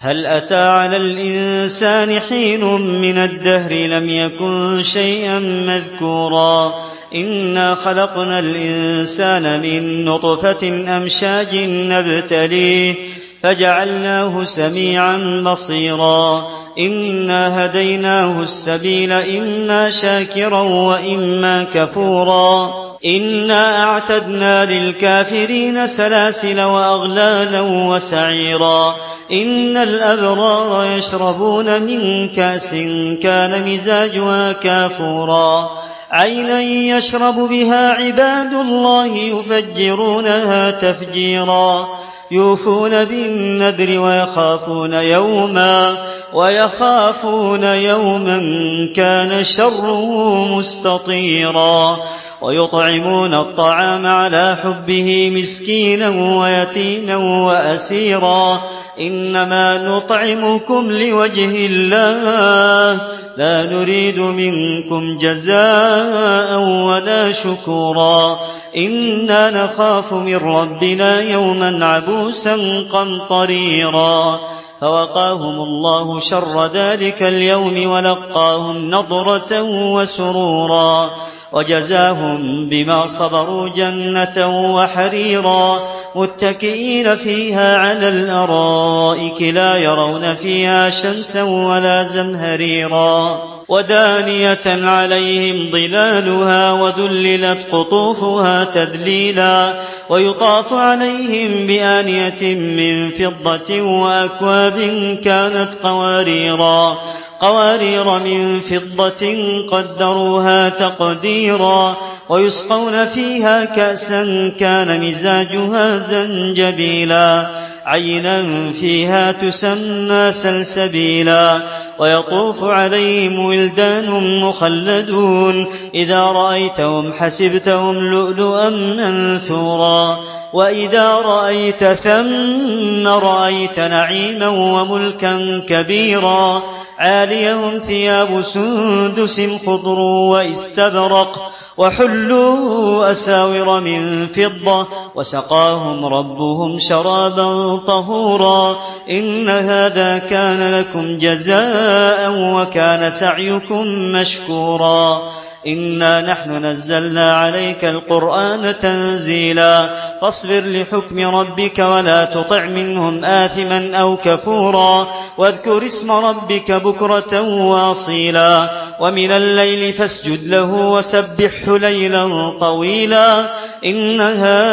هل أتى على الإنسان حين من الدهر لم يكن شيئا مذكورا إنا خلقنا الإنسان من نطفة أمشاج نبتليه فجعلناه سميعا بصيرا إنا هديناه السبيل إما شاكرا وإما كفورا إنا أعتدنا للكافرين سلاسل وأغلالا وسعيرا إن الأبرار يشربون من كأس كان مزاجها كافورا عينا يشرب بها عباد الله يفجرونها تفجيرا يوفون بالنذر ويخافون يوما كان شره مستطيرا ويطعمون الطعام على حبه مسكينا ويتيما وأسيرا إنما نطعمكم لوجه الله لا نريد منكم جزاء ولا شكورا إنا نخاف من ربنا يوما عبوسا قمطريرا فوقاهم الله شر ذلك اليوم ولقاهم نضرة وسرورا وجزاهم بما صبروا جنة وحريرا متكئين فيها على الأرائك لا يرون فيها شمسا ولا زمهريرا ودانية عليهم ظلالها وذللت قطوفها تذليلا ويطاف عليهم بآنية من فضة وأكواب كانت قوارير من فضة قدروها تقديرا ويسقون فيها كأسا كان مزاجها زنجبيلا عينا فيها تسمى سلسبيلا ويطوف عليهم ولدان مخلدون إذا رأيتهم حسبتهم لؤلؤا منثورا وإذا رأيت ثم رأيت نعيما وملكا كبيرا عاليهم ثياب سندس خضر واستبرق وحلوا أساور من فضة وسقاهم ربهم شرابا طهورا إن هذا كان لكم جزاء وكان سعيكم مشكورا إنا نحن نزلنا عليك القرآن تنزيلا فاصبر لحكم ربك ولا تطع منهم آثما أو كفورا واذكر اسم ربك بكرة واصيلا ومن الليل فاسجد له وسبحه ليلا طويلا إن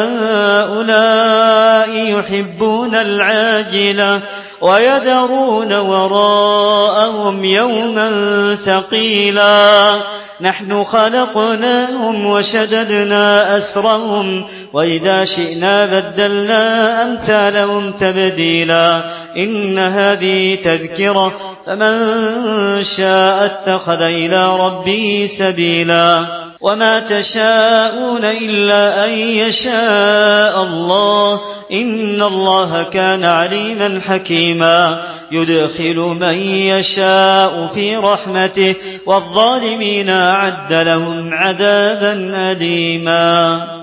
هؤلاء يحبون العاجلة ويذرون وراءهم يوما ثقيلا نحن خلقناهم وشددنا أسرهم وإذا شئنا بدلنا أمثالهم تبديلا إن هذه تذكرة فمن شاء اتخذ إلى ربه سبيلا وما تشاءون إلا أن يشاء الله إن الله كان عليما حكيما يدخل من يشاء في رحمته والظالمين أعد لهم عذابا أليما